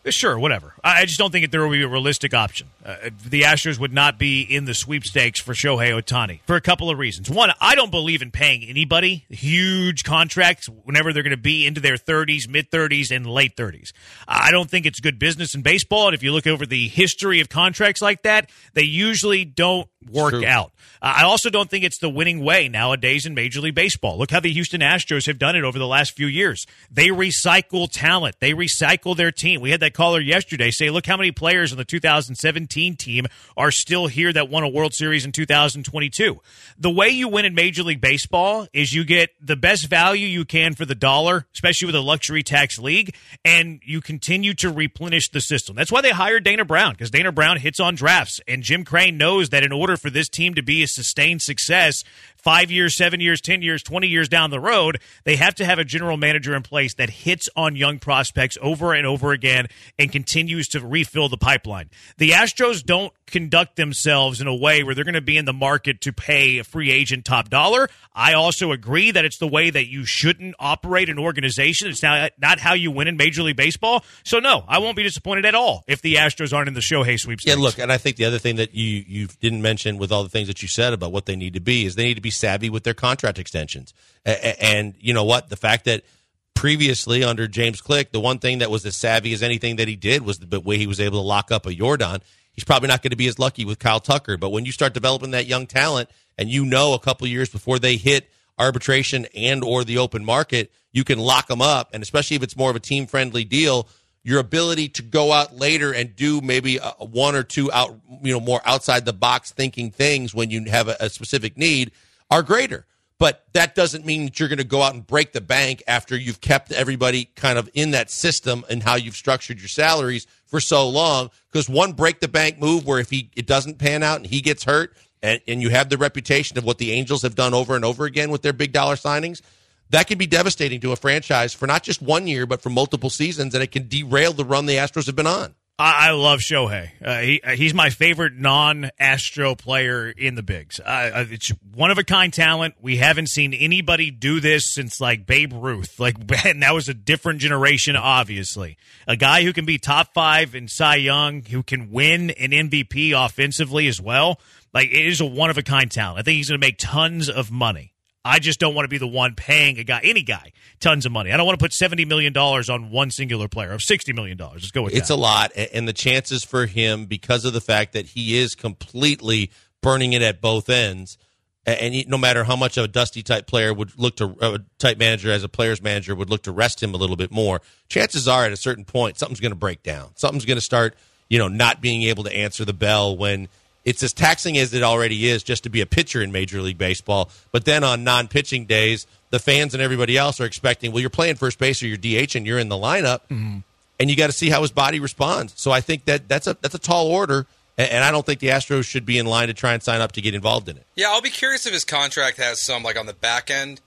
Sure, whatever. I just don't think that there will be a realistic option. The Astros would not be in the sweepstakes for Shohei Ohtani for a couple of reasons. One, I don't believe in paying anybody huge contracts whenever they're going to be into their 30s, mid-30s, and late 30s. I don't think it's good business in baseball, and if you look over the history of contracts like that, they usually don't work out. I also don't think it's the winning way nowadays in Major League Baseball. Look how the Houston Astros have done it over the last few years. They recycle talent. They recycle their team. We had that caller yesterday say, look how many players on the 2017 team are still here that won a World Series in 2022. The way you win in Major League Baseball is you get the best value you can for the dollar, especially with a luxury tax league, and you continue to replenish the system. That's why they hired Dana Brown, because Dana Brown hits on drafts, and Jim Crane knows that in order for this team to be a sustained success 5 years, 7 years, 10 years, 20 years down the road, they have to have a general manager in place that hits on young prospects over and over again and continues to refill the pipeline. The Astros don't conduct themselves in a way where they're going to be in the market to pay a free agent top dollar. I also agree that it's the way that you shouldn't operate an organization. It's not how you win in Major League Baseball. So, no, I won't be disappointed at all if the Astros aren't in the Shohei sweepstakes.
Yeah, look, and I think the other thing that you didn't mention with all the things that you said about what they need to be is they need to be savvy with their contract extensions. And you know what? The fact that previously under James Click, the one thing that was as savvy as anything that he did was the way he was able to lock up a Yordan. He's probably not going to be as lucky with Kyle Tucker. But when you start developing that young talent and you know a couple years before they hit arbitration and or the open market, you can lock them up. And especially if it's more of a team-friendly deal, your ability to go out later and do maybe one or two more outside the box thinking things when you have a specific need are greater. But that doesn't mean that you're going to go out and break the bank after you've kept everybody kind of in that system and how you've structured your salaries for so long. Because one break the bank move where if it doesn't pan out and he gets hurt and you have the reputation of what the Angels have done over and over again with their big dollar signings, that can be devastating to a franchise for not just 1 year, but for multiple seasons, and it can derail the run the Astros have been on.
I love Shohei. He's my favorite non-Astro player in the bigs. It's one-of-a-kind talent. We haven't seen anybody do this since, like, Babe Ruth. And that was a different generation, obviously. A guy who can be top 5 in Cy Young, who can win an MVP offensively as well. It is a one-of-a-kind talent. I think he's going to make tons of money. I just don't want to be the one paying any guy, tons of money. I don't want to put $70 million on one singular player, of $60 million. Let's go with that.
It's a lot, and the chances for him, because of the fact that he is completely burning it at both ends, and no matter how much of a Dusty type player would look to, a type manager as a player's manager would look to rest him a little bit more, chances are at a certain point something's going to break down. Something's going to start, not being able to answer the bell when it's as taxing as it already is just to be a pitcher in Major League Baseball. But then on non-pitching days, the fans and everybody else are expecting, well, you're playing first base or you're DH and you're in the lineup, and you got to see how his body responds. So I think that's a tall order, and I don't think the Astros should be in line to try and sign up to get involved in it.
Yeah, I'll be curious if his contract has some, on the back end,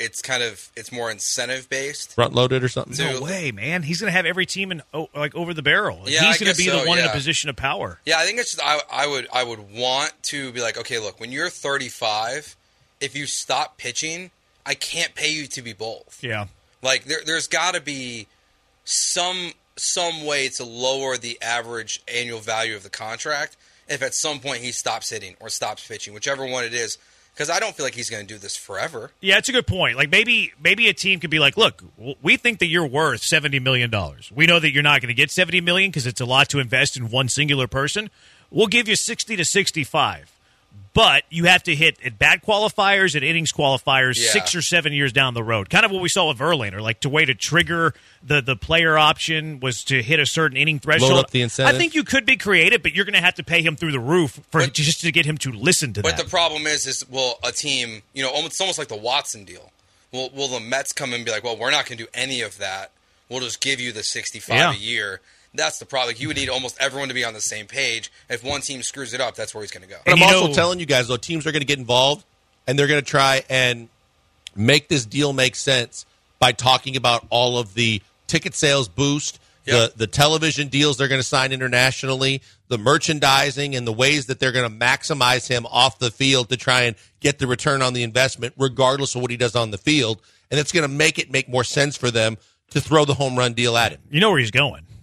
it's more incentive-based.
Front-loaded or something?
No way, man. He's going to have every team in over the barrel.
Yeah,
he's going to be the one in a position of power.
Yeah, I think it's just, I would want to be okay, look, when you're 35, if you stop pitching, I can't pay you to be both.
Yeah.
There's got to be some way to lower the average annual value of the contract if at some point he stops hitting or stops pitching, whichever one it is. Because I don't feel like he's going to do this forever.
Yeah, it's a good point. Maybe a team could be look, we think that you're worth $70 million. We know that you're not going to get $70 million because it's a lot to invest in one singular person. We'll give you 60 to 65. But you have to hit at bat qualifiers and innings qualifiers 6 or 7 years down the road. Kind of what we saw with Verlander. The way to trigger the player option was to hit a certain inning threshold.
Load up the incentive.
I think you could be creative, but you're going to have to pay him through the roof just to get him to listen to that.
But the problem is a team, it's almost like the Watson deal. Will the Mets come and be well, we're not going to do any of that. We'll just give you the 65 a year. That's the problem. You would need almost everyone to be on the same page. If one team screws it up, that's where he's going to go.
But I'm also telling you guys, though, teams are going to get involved, and they're going to try and make this deal make sense by talking about all of the ticket sales boost, the television deals they're going to sign internationally, the merchandising, and the ways that they're going to maximize him off the field to try and get the return on the investment, regardless of what he does on the field. And it's going to make more sense for them to throw the home run deal at him.
You know where he's going.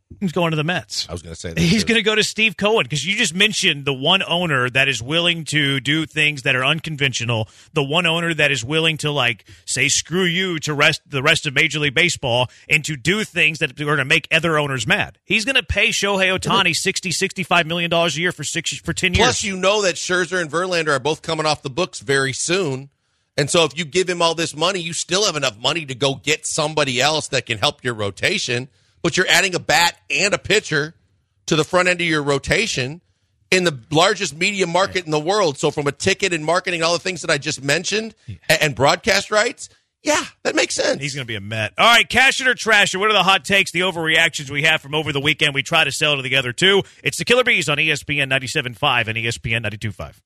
He's going to the Mets.
I was going to say that.
He's going to go to Steve Cohen because you just mentioned the one owner that is willing to do things that are unconventional, the one owner that is willing to, like, say screw you to the rest of Major League Baseball and to do things that are going to make other owners mad. He's going to pay Shohei Ohtani $65 million a year for 10 years.
Plus, you know that Scherzer and Verlander are both coming off the books very soon. And so if you give him all this money, you still have enough money to go get somebody else that can help your rotation. But you're adding a bat and a pitcher to the front end of your rotation in the largest media market in the world. So from a ticket and marketing, all the things that I just mentioned, and broadcast rights, yeah, that makes sense.
He's going to be a Met. All right, cash it or trash it. What are the hot takes, the overreactions we have from over the weekend? We try to sell to the other two. It's the Killer Bees on ESPN 97.5 and ESPN 92.5.